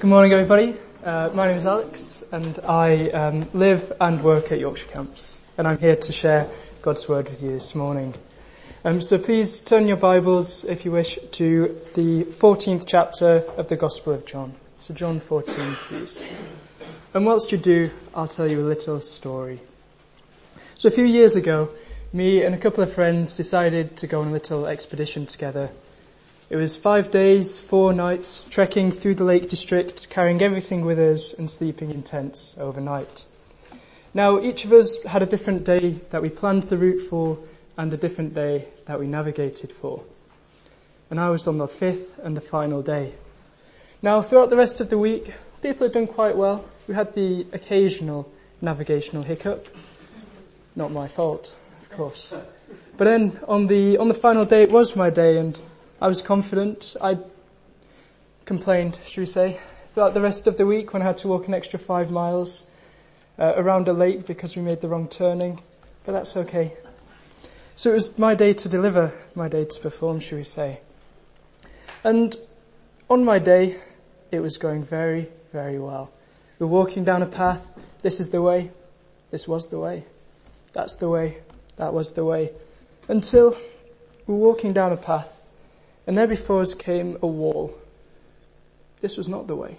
Good morning, everybody. My name is Alex, and I live and work at Yorkshire Camps, and I'm here to share God's Word with you this morning. So please turn your Bibles, if you wish, to the 14th chapter of the Gospel of John. So John 14, please. And whilst you do, I'll tell you a little story. So a few years ago, me and a couple of friends decided to go on a little expedition together. It was 5 days, 4 nights, trekking through the Lake District, carrying everything with us and sleeping in tents overnight. Now, each of us had a different day that we planned the route for and a different day that we navigated for. And I was on the 5th and the final day. Now, throughout the rest of the week, people had done quite well. We had the occasional navigational hiccup. Not my fault, of course. But then on the final day, it was my day, and I was confident. I complained, should we say, throughout the rest of the week when I had to walk an extra 5 miles around a lake because we made the wrong turning. But that's okay. So it was my day to deliver, my day to perform, should we say. And on my day, it was going very, very well. We were walking down a path. This is the way. This was the way. That's the way. That was the way. Until we were walking down a path. And there before us came a wall. This was not the way.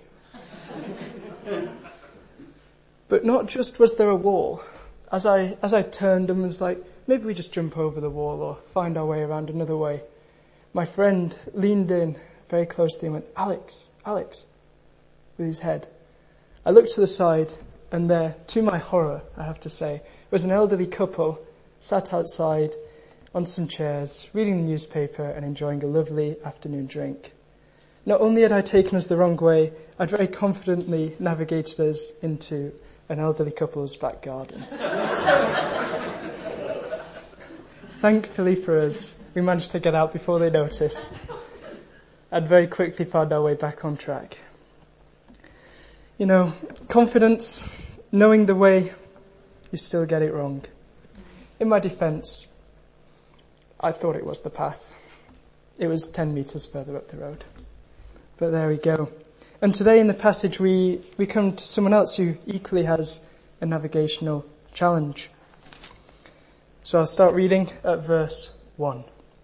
But not just was there a wall. As I turned and was like, maybe we just jump over the wall or find our way around another way. My friend leaned in very closely and went, Alex, with his head. I looked to the side and there, to my horror, I have to say, was an elderly couple sat outside on some chairs, reading the newspaper and enjoying a lovely afternoon drink. Not only had I taken us the wrong way, I'd very confidently navigated us into an elderly couple's back garden. Thankfully for us, we managed to get out before they noticed and very quickly found our way back on track. You know, confidence, knowing the way, you still get it wrong. In my defense, I thought it was the path. It was 10 meters further up the road. But there we go. And today in the passage we come to someone else who equally has a navigational challenge. So I'll start reading at verse 1.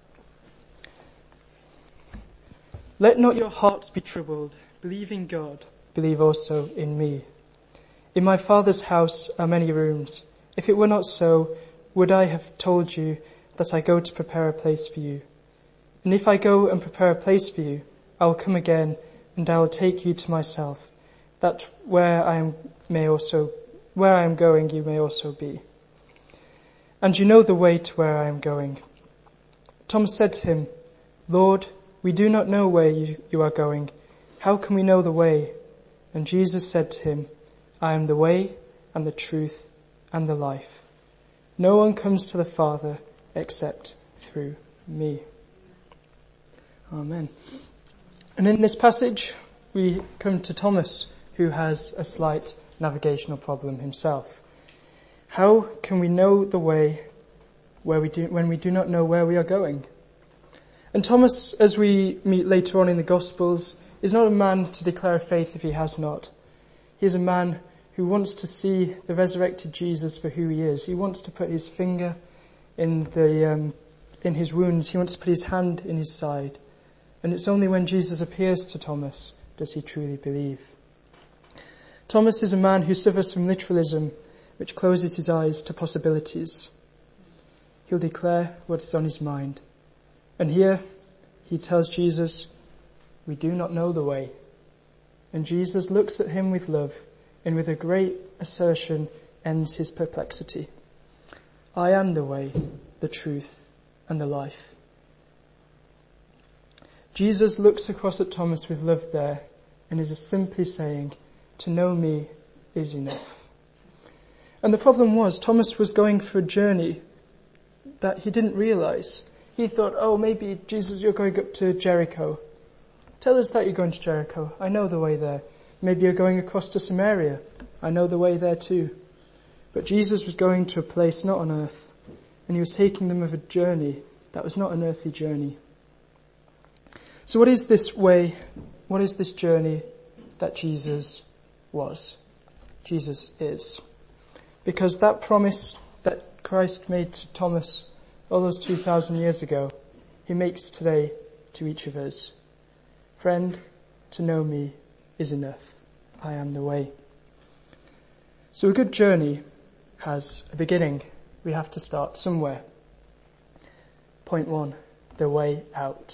Let not your hearts be troubled. Believe in God. Believe also in me. In my Father's house are many rooms. If it were not so, would I have told you that I go to prepare a place for you? And if I go and prepare a place for you, I will come again and I will take you to myself, that where I am going you may also be. And you know the way to where I am going. Thomas said to him, Lord, we do not know where you are going. How can we know the way? And Jesus said to him, I am the way and the truth and the life. No one comes to the Father except through me. Amen. And in this passage, we come to Thomas, who has a slight navigational problem himself. How can we know the way when we do not know where we are going? And Thomas, as we meet later on in the Gospels, is not a man to declare faith if he has not. He is a man who wants to see the resurrected Jesus for who he is. He wants to put his finger in his wounds. He wants to put his hand in his side. And it's only when Jesus appears to Thomas does he truly believe. Thomas is a man who suffers from literalism, which closes his eyes to possibilities. He'll declare what's on his mind. And here he tells Jesus, we do not know the way. And Jesus looks at him with love and with a great assertion ends his perplexity. I am the way, the truth, and the life. Jesus looks across at Thomas with love there and is simply saying, to know me is enough. And the problem was, Thomas was going for a journey that he didn't realize. He thought, oh, maybe Jesus, you're going up to Jericho. Tell us that you're going to Jericho. I know the way there. Maybe you're going across to Samaria. I know the way there too. But Jesus was going to a place not on earth, and he was taking them of a journey that was not an earthly journey. So what is this way? What is this journey that Jesus was. Jesus is. Because that promise that Christ made to Thomas all those 2,000 years ago, he makes today to each of us. Friend, to know me is enough. I am the way. So a good journey has a beginning. We have to start somewhere. Point 1, the way out.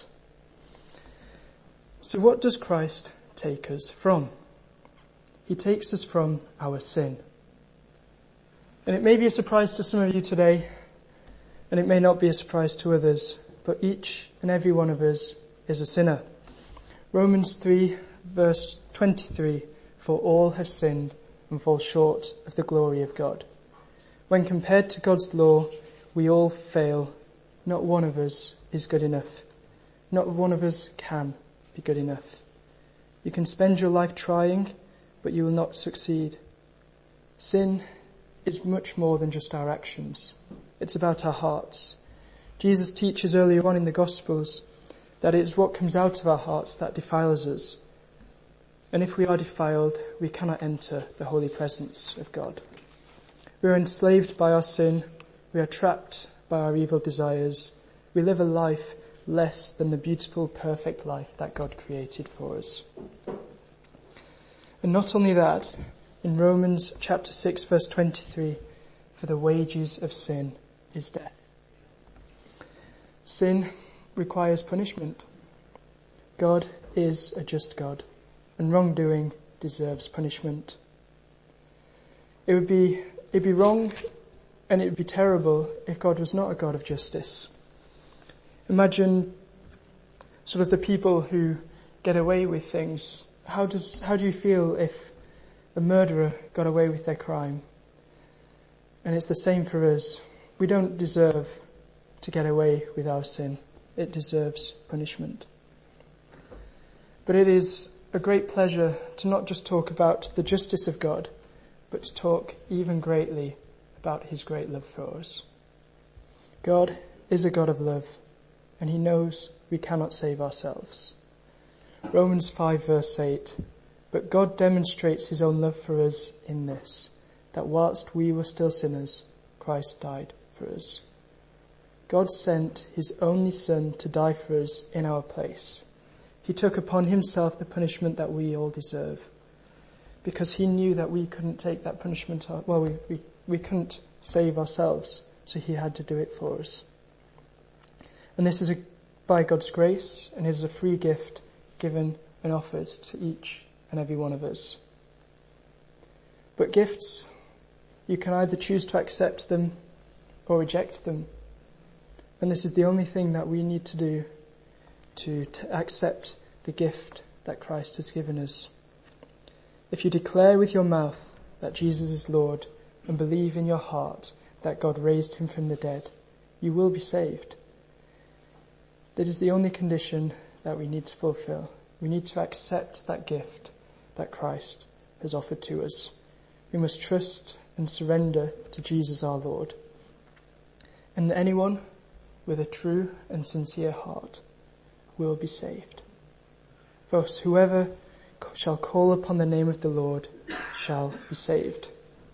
So what does Christ take us from? He takes us from our sin. And it may be a surprise to some of you today, and it may not be a surprise to others, but each and every one of us is a sinner. Romans 3 verse 23, for all have sinned and fall short of the glory of God. When compared to God's law, we all fail. Not one of us is good enough. Not one of us can be good enough. You can spend your life trying, but you will not succeed. Sin is much more than just our actions. It's about our hearts. Jesus teaches earlier on in the Gospels that it is what comes out of our hearts that defiles us. And if we are defiled, we cannot enter the holy presence of God. We are enslaved by our sin. We are trapped by our evil desires. We live a life less than the beautiful, perfect life that God created for us. And not only that, in Romans chapter 6 verse 23, for the wages of sin is death. Sin requires punishment. God is a just God, and wrongdoing deserves punishment. It'd be wrong and it would be terrible if God was not a God of justice. Imagine sort of the people who get away with things. How do you feel if a murderer got away with their crime? And it's the same for us. We don't deserve to get away with our sin. It deserves punishment. But it is a great pleasure to not just talk about the justice of God, but to talk even greatly about his great love for us. God is a God of love, and he knows we cannot save ourselves. Romans 5 verse 8, but God demonstrates his own love for us in this, that whilst we were still sinners, Christ died for us. God sent his only Son to die for us in our place. He took upon himself the punishment that we all deserve, because he knew that we couldn't take that punishment. We couldn't save ourselves, so he had to do it for us. And this is by God's grace, and it is a free gift given and offered to each and every one of us. But gifts, you can either choose to accept them or reject them. And this is the only thing that we need to do to accept the gift that Christ has given us. If you declare with your mouth that Jesus is Lord and believe in your heart that God raised him from the dead, you will be saved. That is the only condition that we need to fulfill. We need to accept that gift that Christ has offered to us. We must trust and surrender to Jesus our Lord. And anyone with a true and sincere heart will be saved. Thus, whoever shall call upon the name of the Lord shall be saved.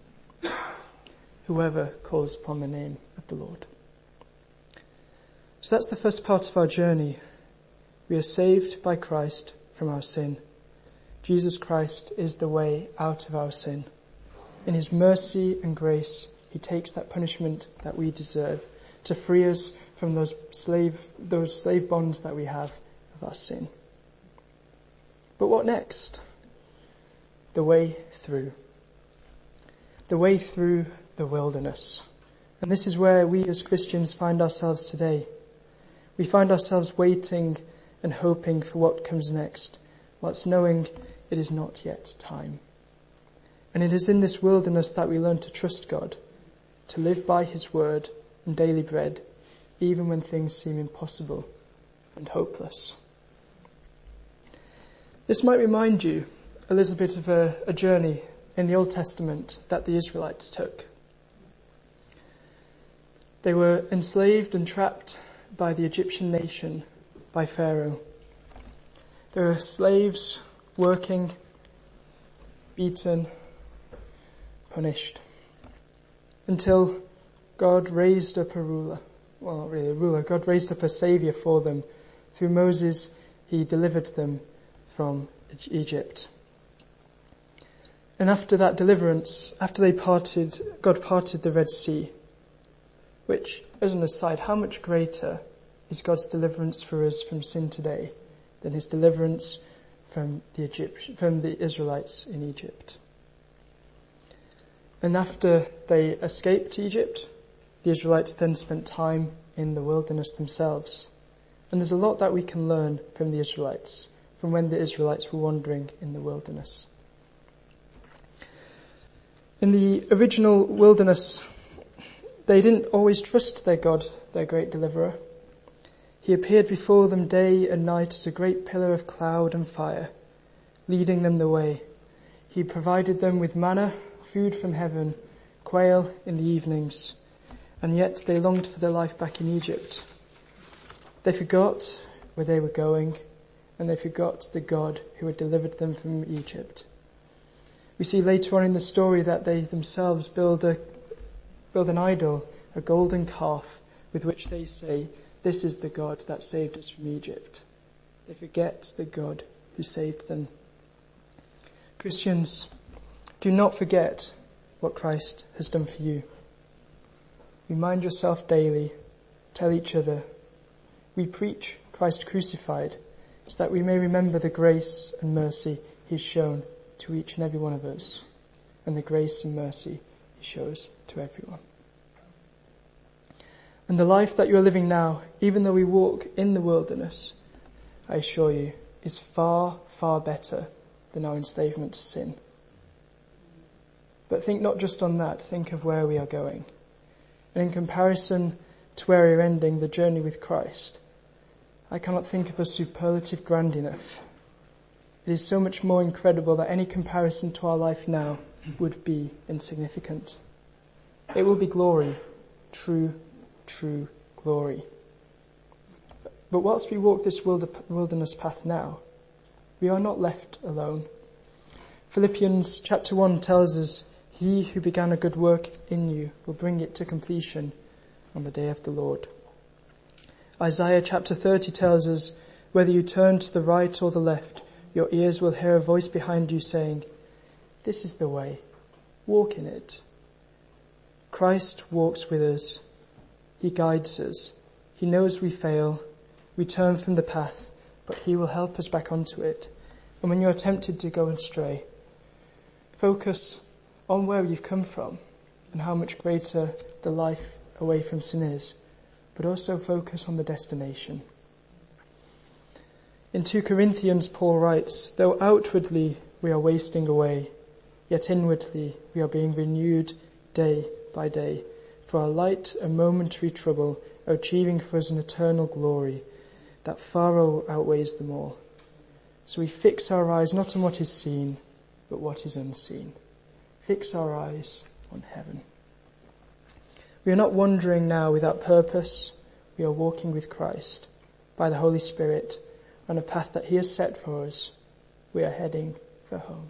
Whoever calls upon the name of the Lord. So that's the first part of our journey. We are saved by Christ from our sin. Jesus Christ is the way out of our sin. In his mercy and grace, he takes that punishment that we deserve to free us from those slave bonds that we have of our sin. But what next? The way through. The way through the wilderness. And this is where we as Christians find ourselves today. We find ourselves waiting and hoping for what comes next, whilst knowing it is not yet time. And it is in this wilderness that we learn to trust God, to live by his word and daily bread, even when things seem impossible and hopeless. This might remind you a little bit of a journey in the Old Testament that the Israelites took. They were enslaved and trapped by the Egyptian nation, by Pharaoh. They were slaves working beaten, punished, until God raised up a ruler. Well, not really a ruler. God raised up a saviour for them. Through Moses, he delivered them from Egypt. And after that deliverance, after they parted, God parted the Red Sea, which, as an aside, how much greater is God's deliverance for us from sin today than his deliverance from the Israelites in Egypt? And after they escaped Egypt, the Israelites then spent time in the wilderness themselves. And there's a lot that we can learn from the Israelites, from when the Israelites were wandering in the wilderness. In the original wilderness, they didn't always trust their God, their great deliverer. He appeared before them day and night as a great pillar of cloud and fire, leading them the way. He provided them with manna, food from heaven, quail in the evenings, and yet they longed for their life back in Egypt. They forgot where they were going, and they forgot the God who had delivered them from Egypt. We see later on in the story that they themselves build an idol, a golden calf, with which they say, "This is the God that saved us from Egypt." They forget the God who saved them. Christians, do not forget what Christ has done for you. Remind yourself daily, tell each other. We preach Christ crucified, so that we may remember the grace and mercy he's shown to each and every one of us, and the grace and mercy he shows to everyone. And the life that you are living now, even though we walk in the wilderness, I assure you, is far, far better than our enslavement to sin. But think not just on that, think of where we are going. And in comparison to where we are ending the journey with Christ, I cannot think of a superlative grand enough. It is so much more incredible that any comparison to our life now would be insignificant. It will be glory, true glory. But whilst we walk this wilderness path now, we are not left alone. Philippians chapter 1 tells us, "He who began a good work in you will bring it to completion on the day of the Lord." Isaiah chapter 30 tells us, "Whether you turn to the right or the left, your ears will hear a voice behind you saying, 'This is the way, walk in it.'" Christ walks with us. He guides us. He knows we fail. We turn from the path, but he will help us back onto it. And when you are tempted to go astray, focus on where you've come from and how much greater the life away from sin is, but also focus on the destination. In 2 Corinthians, Paul writes, "Though outwardly we are wasting away, yet inwardly we are being renewed day by day. For our light and momentary trouble are achieving for us an eternal glory that far outweighs them all. So we fix our eyes not on what is seen, but what is unseen." Fix our eyes on heaven. We are not wandering now without purpose. We are walking with Christ by the Holy Spirit on a path that he has set for us. We are heading for home.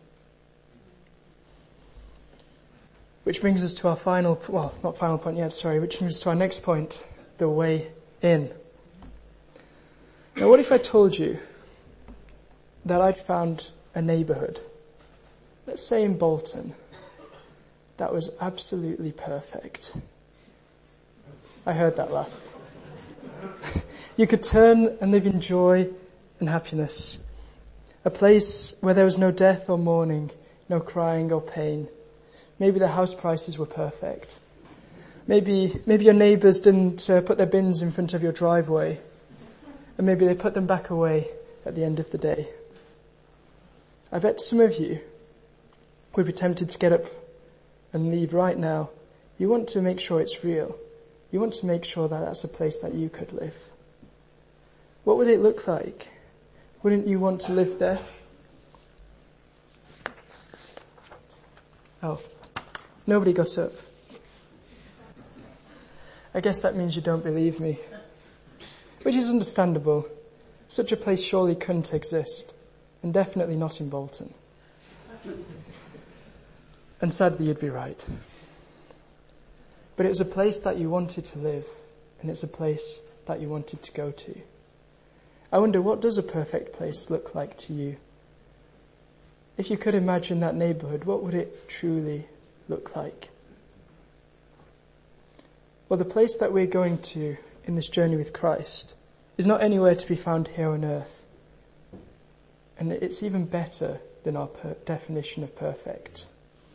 Which brings us to our which brings us to our next point, the way in. Now what if I told you that I'd found a neighbourhood, let's say in Bolton, that was absolutely perfect? I heard that laugh. You could turn and live in joy and happiness. A place where there was no death or mourning, no crying or pain. Maybe the house prices were perfect. Maybe your neighbours didn't put their bins in front of your driveway. And maybe they put them back away at the end of the day. I bet some of you would be tempted to get up and leave right now. You want to make sure it's real. You want to make sure that that's a place that you could live. What would it look like? Wouldn't you want to live there? Oh, nobody got up. I guess that means you don't believe me. Which is understandable. Such a place surely couldn't exist. And definitely not in Bolton. And sadly, you'd be right. But it was a place that you wanted to live, and it's a place that you wanted to go to. I wonder, what does a perfect place look like to you? If you could imagine that neighbourhood, what would it truly look like? Well, the place that we're going to in this journey with Christ is not anywhere to be found here on earth. And it's even better than our definition of perfect.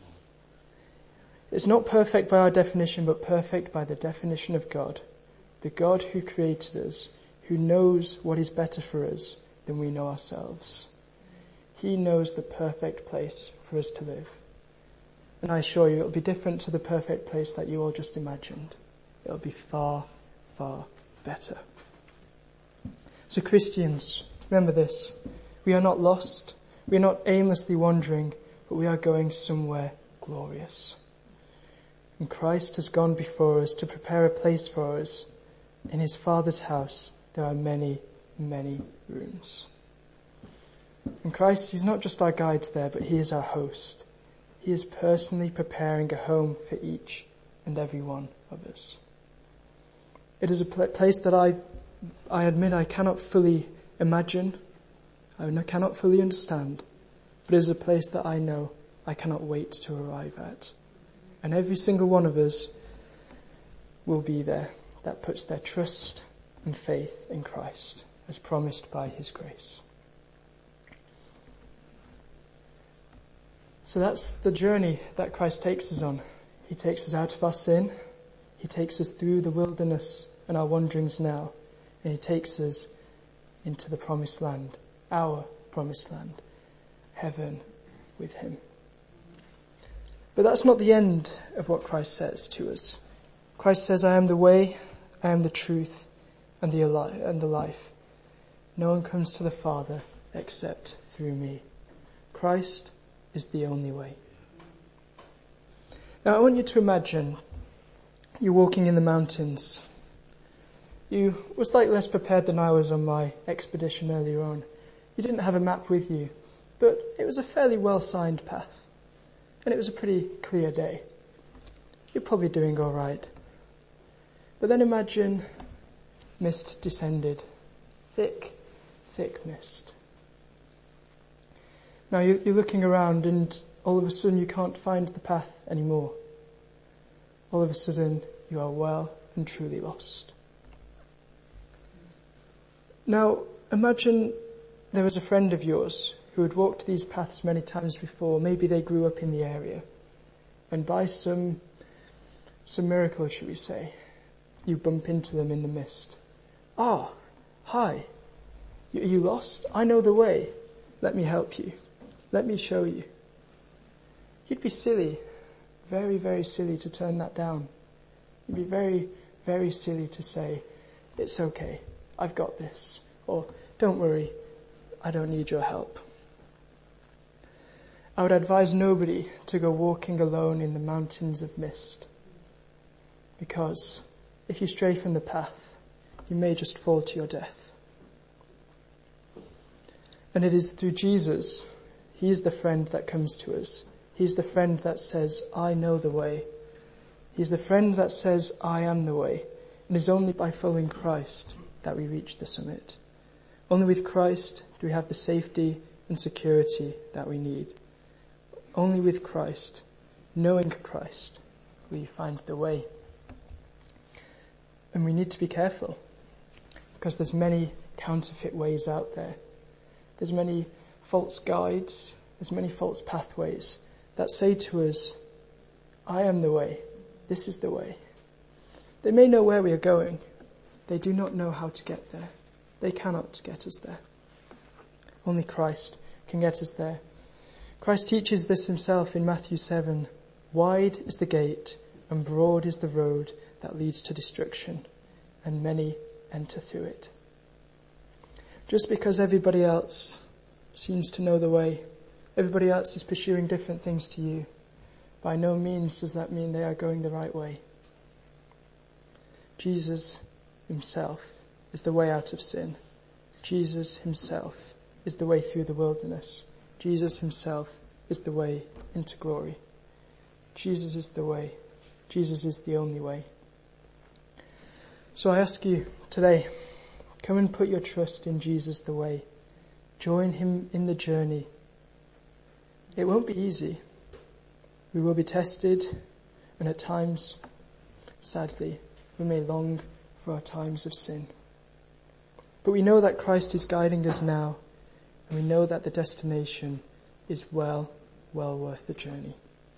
It's not perfect by our definition, but perfect by the definition of God. The God who created us, who knows what is better for us than we know ourselves. He knows the perfect place for us to live. And I assure you, it'll be different to the perfect place that you all just imagined. It'll be far, far better. So Christians, remember this. We are not lost. We are not aimlessly wandering, but we are going somewhere glorious. And Christ has gone before us to prepare a place for us. In his Father's house, there are many, many rooms. And Christ, he's not just our guide there, but he is our host. He is personally preparing a home for each and every one of us. It is a place that I admit I cannot fully imagine, I cannot fully understand, but it is a place that I know I cannot wait to arrive at. And every single one of us will be there that puts their trust and faith in Christ as promised by his grace. So that's the journey that Christ takes us on. He takes us out of our sin. He takes us through the wilderness and our wanderings now. And he takes us into the promised land, our promised land, heaven with him. But that's not the end of what Christ says to us. Christ says, I am the way, I am the truth, and the life. No one comes to the Father except through me. Christ is the only way. Now I want you to imagine you're walking in the mountains. You were slightly less prepared than I was on my expedition earlier on. You didn't have a map with you, but it was a fairly well-signed path. And it was a pretty clear day. You're probably doing all right. But then imagine mist descended. Thick, thick mist. Now you're looking around and all of a sudden you can't find the path anymore. All of a sudden you are well and truly lost. Now imagine there was a friend of yours who had walked these paths many times before. Maybe they grew up in the area. And by some miracle, should we say, you bump into them in the mist. Ah, hi. Are you lost? I know the way. Let me help you. Let me show you. You'd be silly, very, very silly to turn that down. You'd be very, very silly to say, it's okay, I've got this. Or, don't worry, I don't need your help. I would advise nobody to go walking alone in the mountains of mist. Because if you stray from the path, you may just fall to your death. And it is through Jesus, he is the friend that comes to us. He's the friend that says, I know the way. He's the friend that says, I am the way. And it is only by following Christ that we reach the summit. Only with Christ do we have the safety and security that we need. Only with Christ, knowing Christ, we find the way. And we need to be careful because there's many counterfeit ways out there. There's many false guides, there's many false pathways that say to us, I am the way, this is the way. They may know where we are going. They do not know how to get there. They cannot get us there. Only Christ can get us there. Christ teaches this himself in Matthew 7. Wide is the gate and broad is the road that leads to destruction, and many enter through it. Just because everybody else seems to know the way, everybody else is pursuing different things to you, by no means does that mean they are going the right way. Jesus himself is the way out of sin. Jesus himself is the way through the wilderness. Jesus himself is the way into glory. Jesus is the way. Jesus is the only way. So I ask you today, come and put your trust in Jesus the way. Join him in the journey. It won't be easy. We will be tested, and at times, sadly, we may long for our times of sin. But we know that Christ is guiding us now, and we know that the destination is well worth the journey.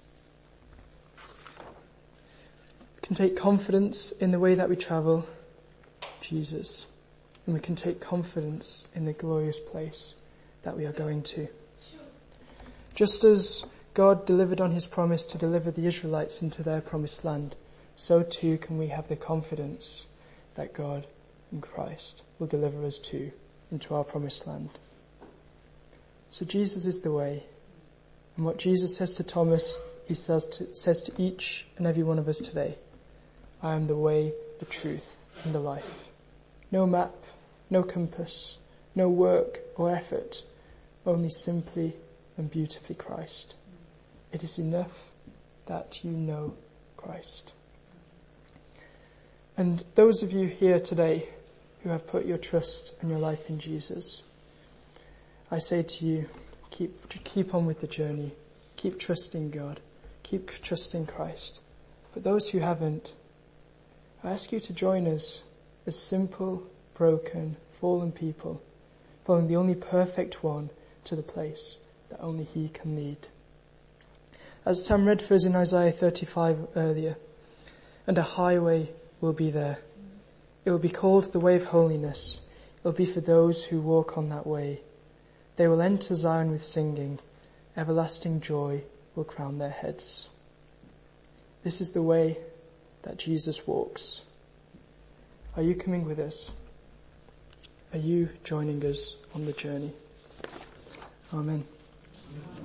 We can take confidence in the way that we travel, Jesus, and we can take confidence in the glorious place that we are going to. Just as God delivered on his promise to deliver the Israelites into their promised land, so too can we have the confidence that God in Christ will deliver us too into our promised land. So Jesus is the way, and what Jesus says to Thomas, he says to each and every one of us today, I am the way, the truth, and the life. No map, no compass, no work or effort, only simply and beautifully Christ. It is enough that you know Christ. And those of you here today who have put your trust and your life in Jesus, I say to you, keep on with the journey. Keep trusting God. Keep trusting Christ. But those who haven't, I ask you to join us as simple, broken, fallen people, following the only perfect one to the place that only he can lead. As Sam read for us in Isaiah 35 earlier, and a highway will be there. It will be called the way of holiness. It will be for those who walk on that way. They will enter Zion with singing. Everlasting joy will crown their heads. This is the way that Jesus walks. Are you coming with us? Are you joining us on the journey? Amen.